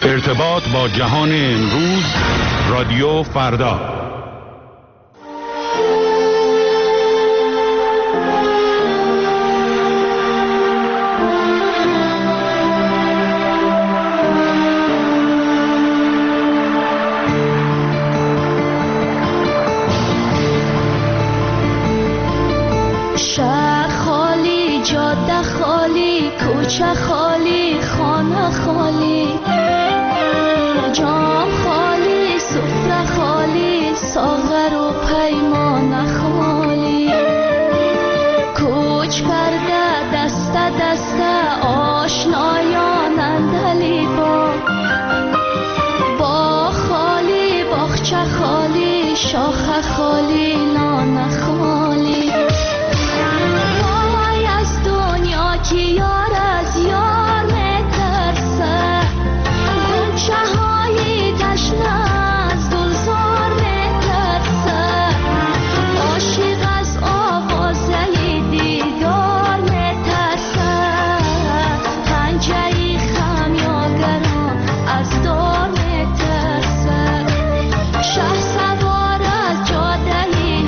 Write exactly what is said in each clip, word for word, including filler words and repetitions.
ارتباط با جهان امروز، رادیو فردا. شهر خالی، جاده خالی، کوچه خالی، خانه خالی، جام خالی، سفره خالی، ساغر و پیمانه خالی، کوچ کرده دسته دسته آشنایان اندلی با با خالی، باغچه خالی، شاخه خالی، لانه خالی. وای از دنیا که یار از یار میترسه، گوشه های تشنه از گلزار میترسه، عاشق از آوازه دیدار میترسه، پنجه خمیازگران از دار میترسه، شه سوار از جاده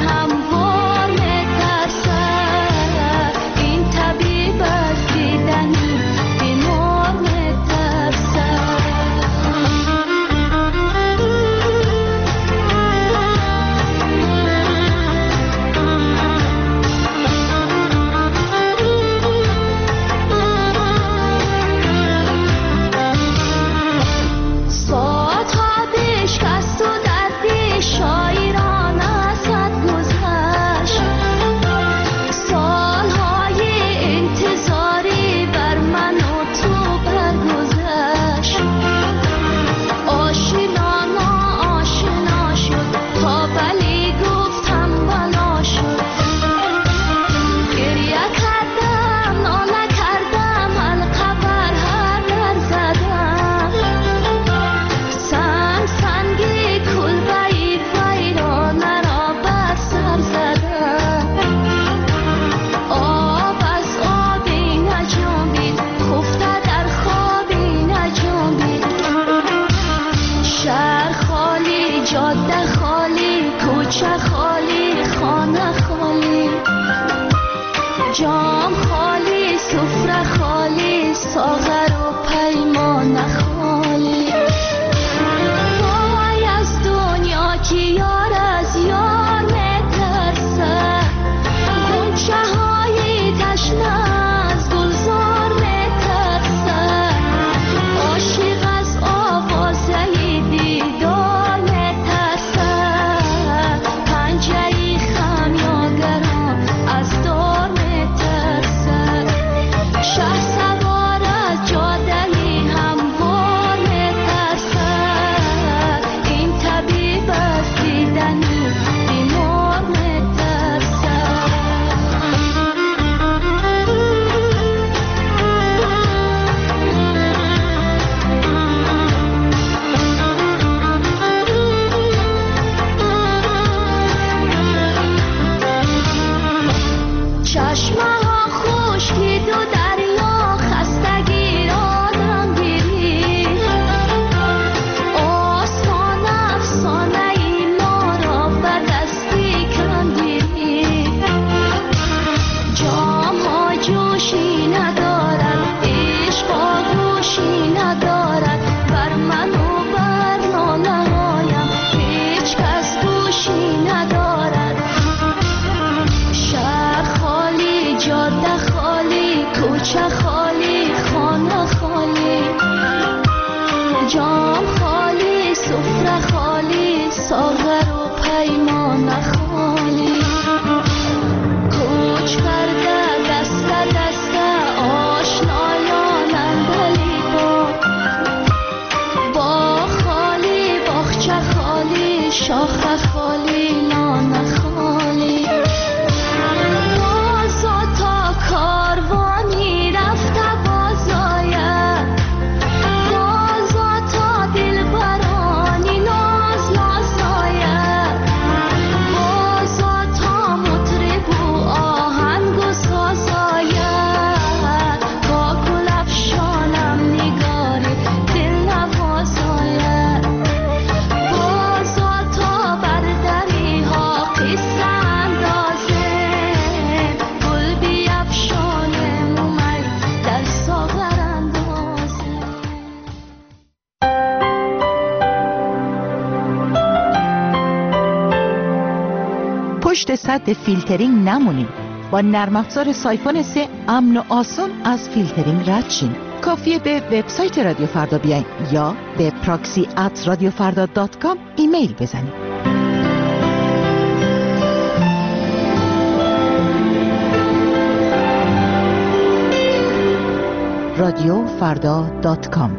پشت سد فیلترینگ نمونین. با نرم افزار سایفون سه امن و آسان از فیلترینگ رد شین. کافیه به وبسایت رادیو فردا بیاین یا به پراکسی ات رادیو فردا دات کام ایمیل بزنید. رادیو فردا دات کام.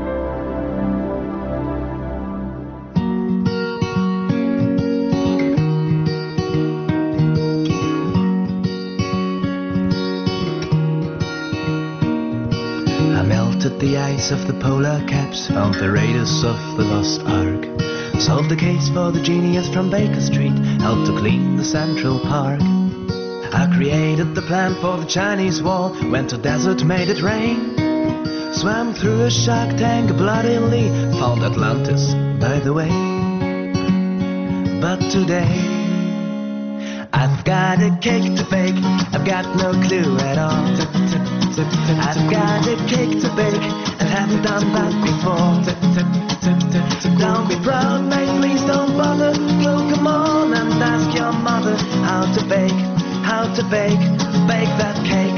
The ice of the polar caps, found the raiders of the lost ark, solved the case for the genius from Baker Street, helped to clean the Central Park. I created the plan for the Chinese wall, went to desert, made it rain, swam through a shark tank bloodily, found Atlantis by the way. But today I've got a cake to bake, I've got no clue at all. I've got a cake to bake and haven't done that before. Don't be proud, mate, please don't bother. Go, come on and ask your mother how to bake, how to bake, bake that cake.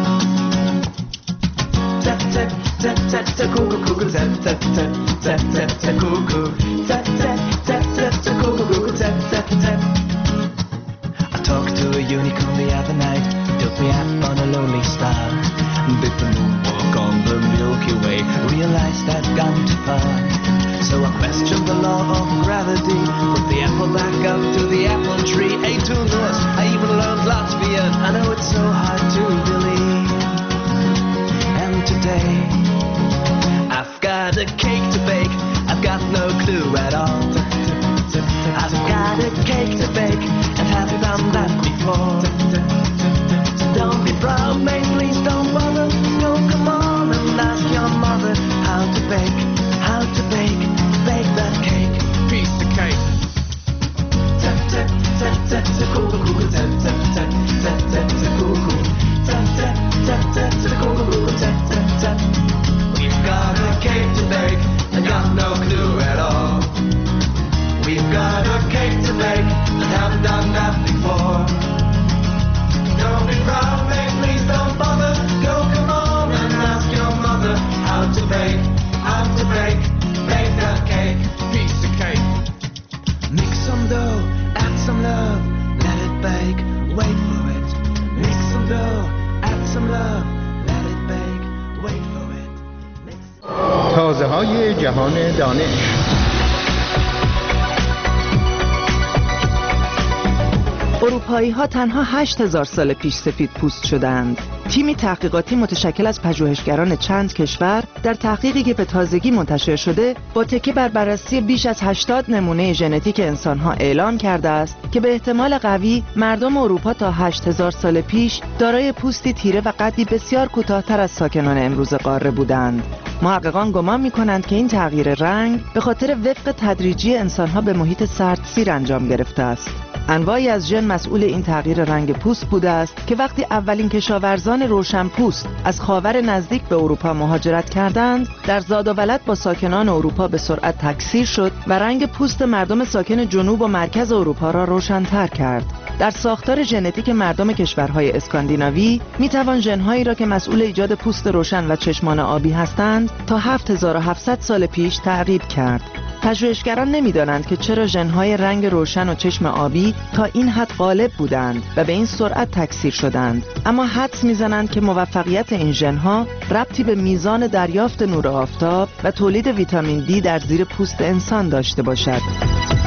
Tap tap tap tap tap cuckoo cuckoo tap tap tap tap tap tap cuckoo tap tap tap tap tap cuckoo cuckoo tap tap tap. I talked to a unicorn the other night. He took me up on a lonely star. Bit the moonwalk on the Milky Way, realized I'd gone too far. So I questioned the law of gravity, put the apple back up to the apple tree, ate two nuts, I even learned Latvian. I know it's so hard to believe. And today I've got a cake to bake, I've got no clue at all. I've got a cake to bake and haven't done that before. Don't be proud, mate, please don't bother. Go, come on and ask your mother how to bake, how to bake, bake that cake. Piece of cake. Tap tap tap tap tap cuckoo cuckoo tap tap tap tap tap tap cuckoo tap tap tap tap tap cuckoo cuckoo tap tap tap. We've got a cake to bake, I got no clue at all. We've got a cake to bake, and haven't done that before. Don't be proud, mate, please don't bother. Go, come on and ask your mother how to bake, how to bake, bake that cake. Piece of cake. Mix some dough, add some love, let it bake, wait for it. Mix some dough, add some love, let it bake, wait for it. Mix... تازه های جهان دانش. اروپایی ها تنها هشت هزار سال پیش سفید پوست شدند. تیمی تحقیقاتی متشکل از پژوهشگران چند کشور در تحقیقی که به تازگی منتشر شده با تکیه بر بررسی بیش از هشتاد نمونه ژنتیک انسان ها اعلام کرده است که به احتمال قوی مردم اروپا تا هشت هزار سال پیش دارای پوستی تیره و قدی بسیار کوتاه‌تر از ساکنان امروز قاره بودند. محققان گمان می‌کنند که این تغییر رنگ به خاطر وفق تدریجی انسان‌ها به محیط سردسیر انجام گرفته است. انواعی از ژن مسئول این تغییر رنگ پوست بوده است که وقتی اولین کشاورزان روشنپوست از خاور نزدیک به اروپا مهاجرت کردند، در زاد و ولد با ساکنان اروپا به سرعت تکثیر شد و رنگ پوست مردم ساکن جنوب و مرکز اروپا را روشن‌تر کرد. در ساختار ژنتیک مردم کشورهای اسکاندیناوی میتوان ژن‌هایی را که مسئول ایجاد پوست روشن و چشمان آبی هستند تا هفت هزار و هفتصد سال پیش تعقیب کرد. پژوهشگران نمی‌دانند که چرا ژن‌های رنگ روشن و چشم آبی تا این حد غالب بودند و به این سرعت تکثیر شدند، اما حدس می‌زنند که موفقیت این ژن‌ها ربطی به میزان دریافت نور آفتاب و تولید ویتامین دی در زیر پوست انسان داشته باشد.